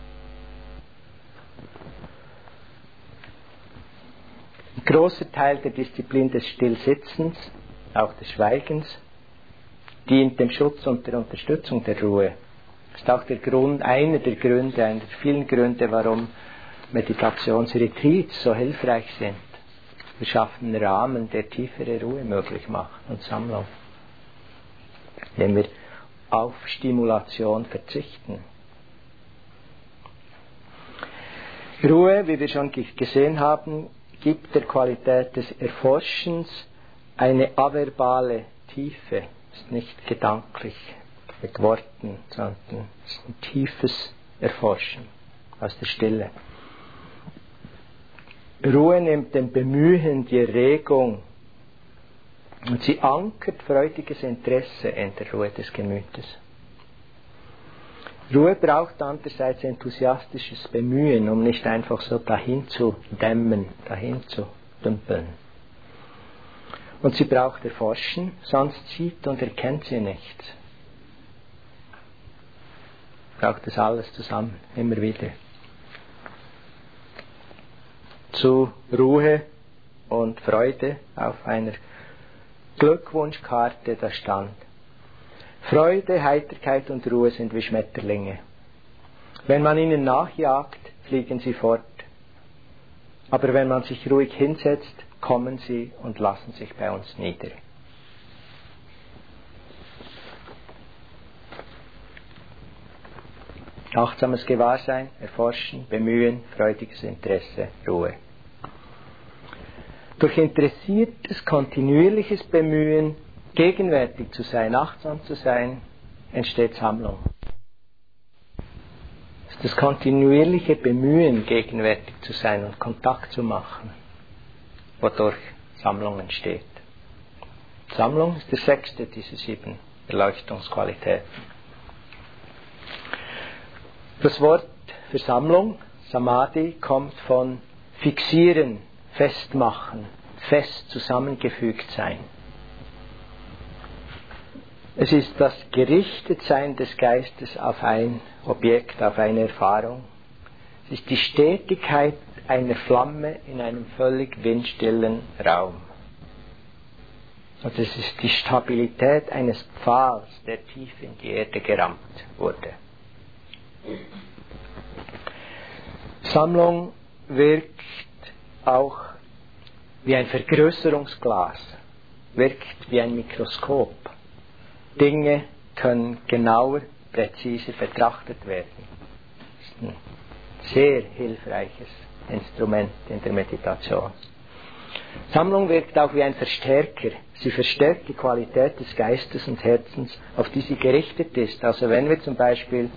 Ein großer Teil der Disziplin des Stillsitzens, auch des Schweigens, dient dem Schutz und der Unterstützung der Ruhe. Das ist auch einer der vielen Gründe, warum Meditationsretreats so hilfreich sind. Wir schaffen einen Rahmen, der tiefere Ruhe möglich macht und Sammlung. Wenn wir auf Stimulation verzichten. Ruhe, wie wir schon gesehen haben, gibt der Qualität des Erforschens eine averbale Tiefe. Es ist nicht gedanklich mit Worten, sondern es ist ein tiefes Erforschen aus der Stille. Ruhe nimmt dem Bemühen die Erregung und sie ankert freudiges Interesse in der Ruhe des Gemütes. Ruhe braucht andererseits enthusiastisches Bemühen, um nicht einfach so dahin zu dämmen, dahin zu dümpeln. Und sie braucht Erforschen, sonst sieht und erkennt sie nichts. Braucht es alles zusammen, immer wieder. Zu Ruhe und Freude auf einer Glückwunschkarte, da stand: Freude, Heiterkeit und Ruhe sind wie Schmetterlinge. Wenn man ihnen nachjagt, fliegen sie fort. Aber wenn man sich ruhig hinsetzt, kommen sie und lassen sich bei uns nieder. Achtsames Gewahrsein, Erforschen, Bemühen, freudiges Interesse, Ruhe. Durch interessiertes, kontinuierliches Bemühen, gegenwärtig zu sein, achtsam zu sein, entsteht Sammlung. Es ist das kontinuierliche Bemühen, gegenwärtig zu sein und Kontakt zu machen, wodurch Sammlung entsteht. Sammlung ist der 6. dieser 7 Erleuchtungsqualitäten. Das Wort für Sammlung, Samadhi, kommt von fixieren, festmachen, fest zusammengefügt sein. Es ist das Gerichtetsein des Geistes auf ein Objekt, auf eine Erfahrung. Es ist die Stetigkeit einer Flamme in einem völlig windstillen Raum. Und es ist die Stabilität eines Pfahls, der tief in die Erde gerammt wurde. Sammlung wirkt auch wie ein Vergrößerungsglas, wirkt wie ein Mikroskop. Dinge können genauer, präziser betrachtet werden. Das ist ein sehr hilfreiches Instrument in der Meditation. Sammlung wirkt auch wie ein Verstärker. Sie verstärkt die Qualität des Geistes und Herzens, auf die sie gerichtet ist. Also wenn wir zum Beispiel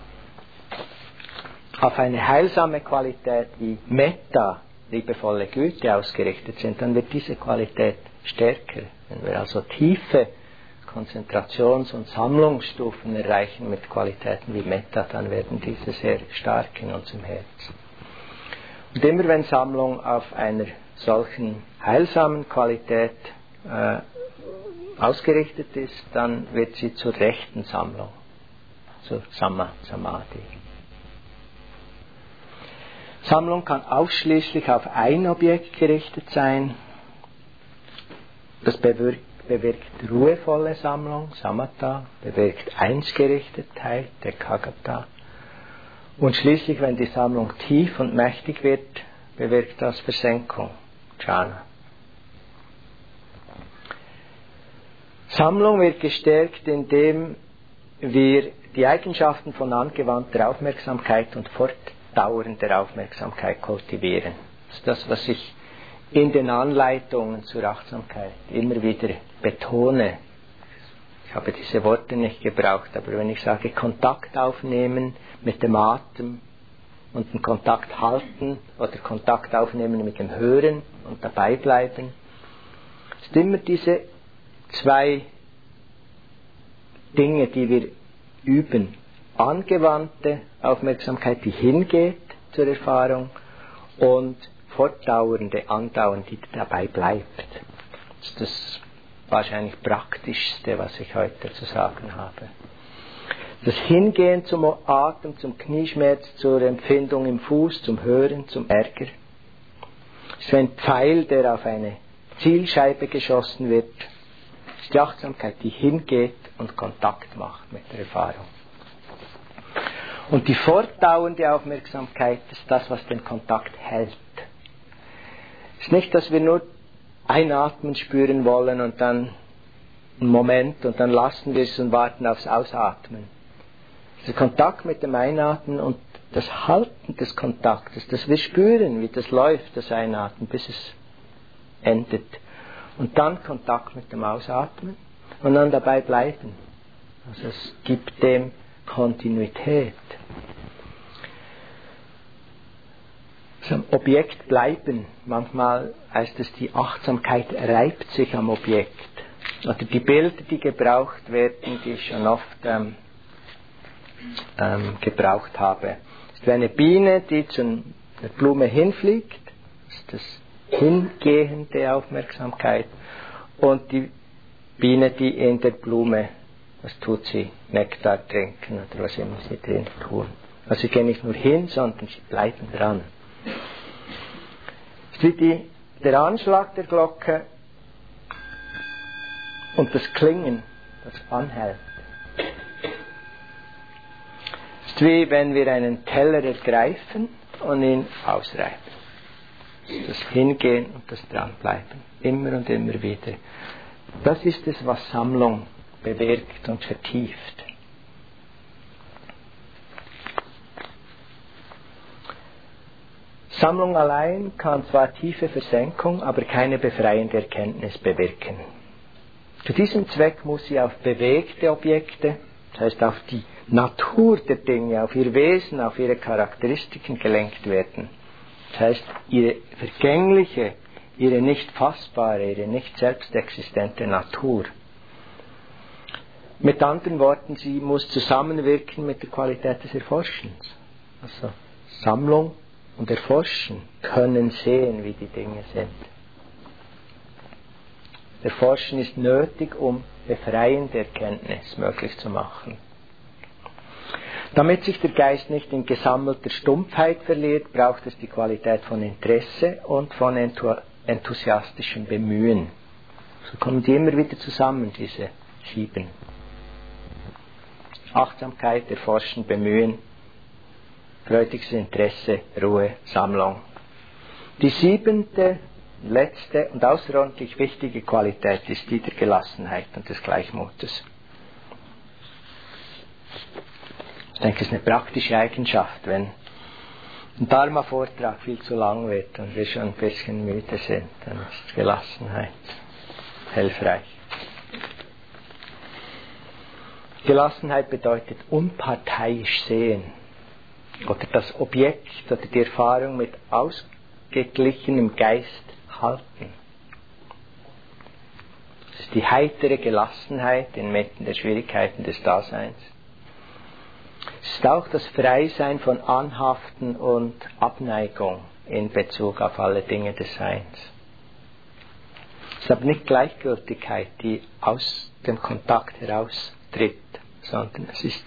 auf eine heilsame Qualität wie Metta, liebevolle Güte, ausgerichtet sind, dann wird diese Qualität stärker. Wenn wir also tiefe Konzentrations- und Sammlungsstufen erreichen mit Qualitäten wie Metta, dann werden diese sehr stark in unserem Herzen. Und immer wenn Sammlung auf einer solchen heilsamen Qualität ausgerichtet ist, dann wird sie zur rechten Sammlung, zur Samadhi. Sammlung kann ausschließlich auf ein Objekt gerichtet sein. Das bewirkt ruhevolle Sammlung, Samatha, bewirkt Einsgerichtetheit, Ekaggata. Und schließlich, wenn die Sammlung tief und mächtig wird, bewirkt das Versenkung, Jhana. Sammlung wird gestärkt, indem wir die Eigenschaften von angewandter Aufmerksamkeit und fortdauernder Aufmerksamkeit kultivieren. Das ist das, was ich in den Anleitungen zur Achtsamkeit immer wieder betone. Ich habe diese Worte nicht gebraucht, aber wenn ich sage Kontakt aufnehmen mit dem Atem und den Kontakt halten oder Kontakt aufnehmen mit dem Hören und dabei bleiben, ist immer diese zwei Dinge, die wir üben. Angewandte Aufmerksamkeit, die hingeht zur Erfahrung, und fortdauernde, andauernde, die dabei bleibt. Das ist das wahrscheinlich Praktischste, was ich heute zu sagen habe. Das Hingehen zum Atem, zum Knieschmerz, zur Empfindung im Fuß, zum Hören, zum Ärger. Es ist ein Pfeil, der auf eine Zielscheibe geschossen wird. Es ist die Achtsamkeit, die hingeht und Kontakt macht mit der Erfahrung. Und die fortdauernde Aufmerksamkeit ist das, was den Kontakt hält. Es ist nicht, dass wir nur einatmen spüren wollen und dann einen Moment und dann lassen wir es und warten aufs Ausatmen. Der Kontakt mit dem Einatmen und das Halten des Kontaktes, dass wir spüren, wie das läuft, das Einatmen, bis es endet. Und dann Kontakt mit dem Ausatmen und dann dabei bleiben. Also es gibt dem Kontinuität. Also am Objekt bleiben. Manchmal heißt es, die Achtsamkeit reibt sich am Objekt. Oder die Bilder, die gebraucht werden, die ich schon oft gebraucht habe. Es ist wie eine Biene, die zu einer Blume hinfliegt. Das ist das hingehende Aufmerksamkeit. Und die Biene, die in der Blume, was tut sie? Nektar trinken oder was immer sie drin tun. Also sie gehen nicht nur hin, sondern sie bleiben dran. Es ist wie der Anschlag der Glocke und das Klingen, das anhält. Es ist wie wenn wir einen Teller ergreifen und ihn ausreiben. Das Hingehen und das Dranbleiben. Immer und immer wieder. Das ist es, was Sammlung bewirkt und vertieft. Sammlung allein kann zwar tiefe Versenkung, aber keine befreiende Erkenntnis bewirken. Zu diesem Zweck muss sie auf bewegte Objekte, das heißt auf die Natur der Dinge, auf ihr Wesen, auf ihre Charakteristiken gelenkt werden. Das heißt, ihre vergängliche, ihre nicht fassbare, ihre nicht selbstexistente Natur. Mit anderen Worten, sie muss zusammenwirken mit der Qualität des Erforschens. Also Sammlung und Erforschen können sehen, wie die Dinge sind. Erforschen ist nötig, um befreiende Erkenntnis möglich zu machen. Damit sich der Geist nicht in gesammelter Stumpfheit verliert, braucht es die Qualität von Interesse und von enthusiastischem Bemühen. So kommen die immer wieder zusammen, diese 7. Achtsamkeit, Erforschen, Bemühen, freudiges Interesse, Ruhe, Sammlung. Die 7., letzte und außerordentlich wichtige Qualität ist die der Gelassenheit und des Gleichmutes. Ich denke, es ist eine praktische Eigenschaft, wenn ein Dharma-Vortrag viel zu lang wird und wir schon ein bisschen müde sind, dann ist Gelassenheit hilfreich. Gelassenheit bedeutet unparteiisch sehen oder das Objekt oder die Erfahrung mit ausgeglichenem Geist halten. Es ist die heitere Gelassenheit inmitten der Schwierigkeiten des Daseins. Es ist auch das Freisein von Anhaften und Abneigung in Bezug auf alle Dinge des Seins. Es ist aber nicht Gleichgültigkeit, die aus dem Kontakt heraustritt, sondern es ist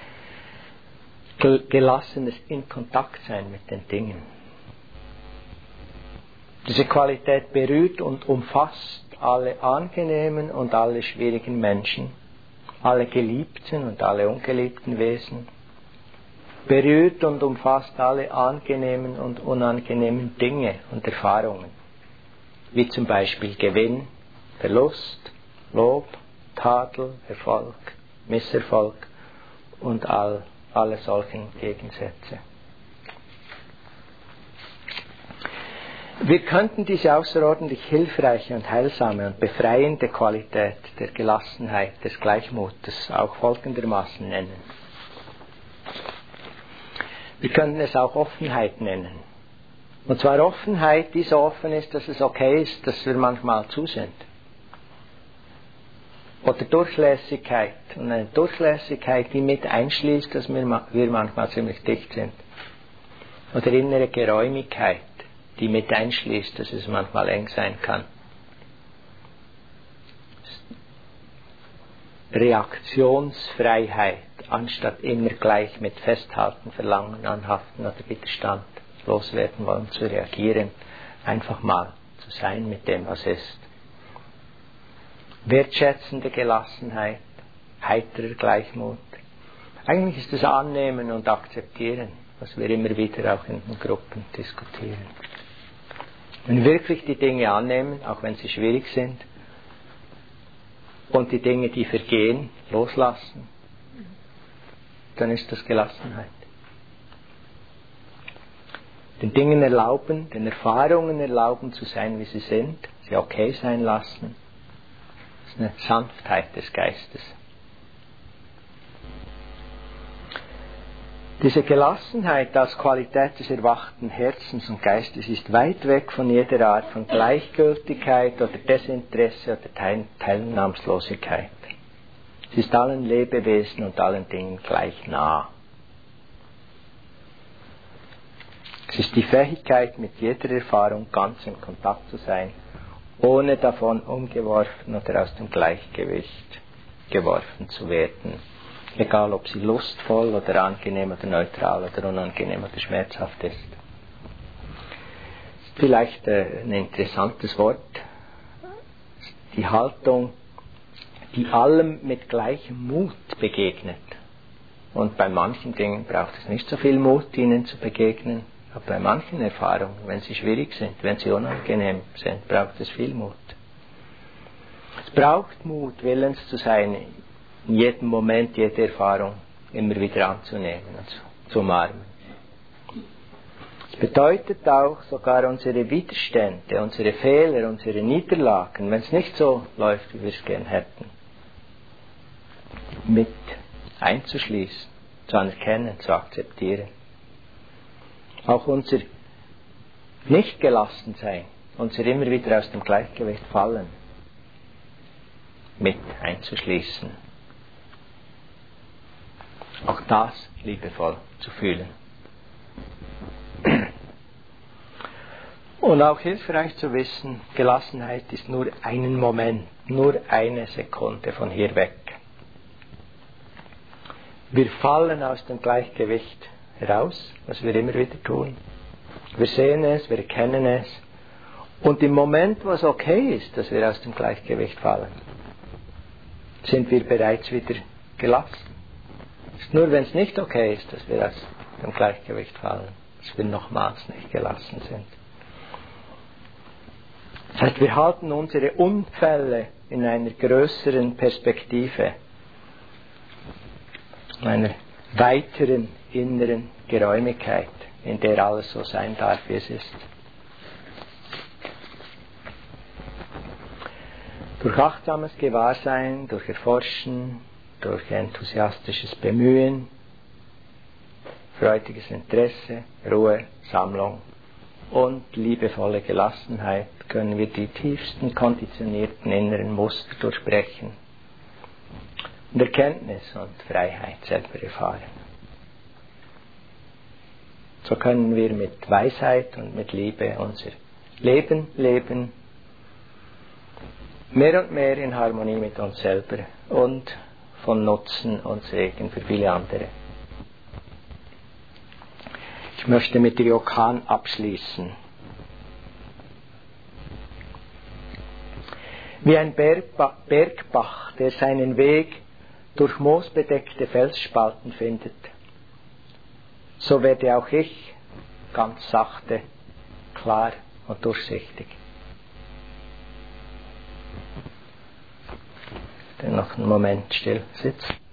gelassenes in Kontakt sein mit den Dingen. Diese Qualität berührt und umfasst alle angenehmen und alle schwierigen Menschen, alle geliebten und alle ungeliebten Wesen, berührt und umfasst alle angenehmen und unangenehmen Dinge und Erfahrungen, wie zum Beispiel Gewinn, Verlust, Lob, Tadel, Erfolg, Misserfolg und alle solchen Gegensätze. Wir könnten diese außerordentlich hilfreiche und heilsame und befreiende Qualität der Gelassenheit, des Gleichmutes auch folgendermaßen nennen. Wir könnten es auch Offenheit nennen. Und zwar Offenheit, die so offen ist, dass es okay ist, dass wir manchmal zu sind. Oder Durchlässigkeit. Und eine Durchlässigkeit, die mit einschließt, dass wir manchmal ziemlich dicht sind. Oder innere Geräumigkeit, die mit einschließt, dass es manchmal eng sein kann. Reaktionsfreiheit, anstatt immer gleich mit Festhalten, Verlangen, Anhaften oder Widerstand loswerden wollen, zu reagieren, einfach mal zu sein mit dem, was ist. Wertschätzende Gelassenheit, heiterer Gleichmut. Eigentlich ist es Annehmen und Akzeptieren, was wir immer wieder auch in den Gruppen diskutieren. Wenn wir wirklich die Dinge annehmen, auch wenn sie schwierig sind, und die Dinge, die vergehen, loslassen, dann ist das Gelassenheit. den Dingen erlauben, den Erfahrungen erlauben zu sein, wie sie sind, sie okay sein lassen. Das ist eine Sanftheit des Geistes. Diese Gelassenheit als Qualität des erwachten Herzens und Geistes ist weit weg von jeder Art von Gleichgültigkeit oder Desinteresse oder Teilnahmslosigkeit. Sie ist allen Lebewesen und allen Dingen gleich nah. Es ist die Fähigkeit, mit jeder Erfahrung ganz in Kontakt zu sein, ohne davon umgeworfen oder aus dem Gleichgewicht geworfen zu werden. Egal, ob sie lustvoll oder angenehm oder neutral oder unangenehm oder schmerzhaft ist. Vielleicht ein interessantes Wort. Die Haltung, die allem mit gleichem Mut begegnet. Und bei manchen Dingen braucht es nicht so viel Mut, ihnen zu begegnen. Aber bei manchen Erfahrungen, wenn sie schwierig sind, wenn sie unangenehm sind, braucht es viel Mut. Es braucht Mut, willens zu sein, in jedem Moment, jede Erfahrung immer wieder anzunehmen und zu umarmen. Es bedeutet auch, sogar unsere Widerstände, unsere Fehler, unsere Niederlagen, wenn es nicht so läuft, wie wir es gern hätten, mit einzuschließen, zu anerkennen, zu akzeptieren. Auch unser Nicht-Gelassensein, unser immer wieder aus dem Gleichgewicht fallen, mit einzuschließen. Auch das liebevoll zu fühlen. Und auch hilfreich zu wissen, Gelassenheit ist nur einen Moment, nur eine Sekunde von hier weg. Wir fallen aus dem Gleichgewicht heraus, was wir immer wieder tun. Wir sehen es, wir erkennen es. Und im Moment, wo es okay ist, dass wir aus dem Gleichgewicht fallen, sind wir bereits wieder gelassen. Es ist nur, wenn es nicht okay ist, dass wir aus dem Gleichgewicht fallen, dass wir nochmals nicht gelassen sind. Das heißt, wir halten unsere Unfälle in einer größeren Perspektive, in einer weiteren inneren Geräumigkeit, in der alles so sein darf, wie es ist. Durch achtsames Gewahrsein, durch Erforschen, durch enthusiastisches Bemühen, freudiges Interesse, Ruhe, Sammlung und liebevolle Gelassenheit können wir die tiefsten konditionierten inneren Muster durchbrechen und Erkenntnis und Freiheit selber erfahren. So können wir mit Weisheit und mit Liebe unser Leben leben, mehr und mehr in Harmonie mit uns selber und von Nutzen und Segen für viele andere. Ich möchte mit Ryokan abschließen. Wie ein Bergbach, der seinen Weg durch moosbedeckte Felsspalten findet, so werde auch ich ganz sachte, klar und durchsichtig. Dann noch einen Moment still sitzen.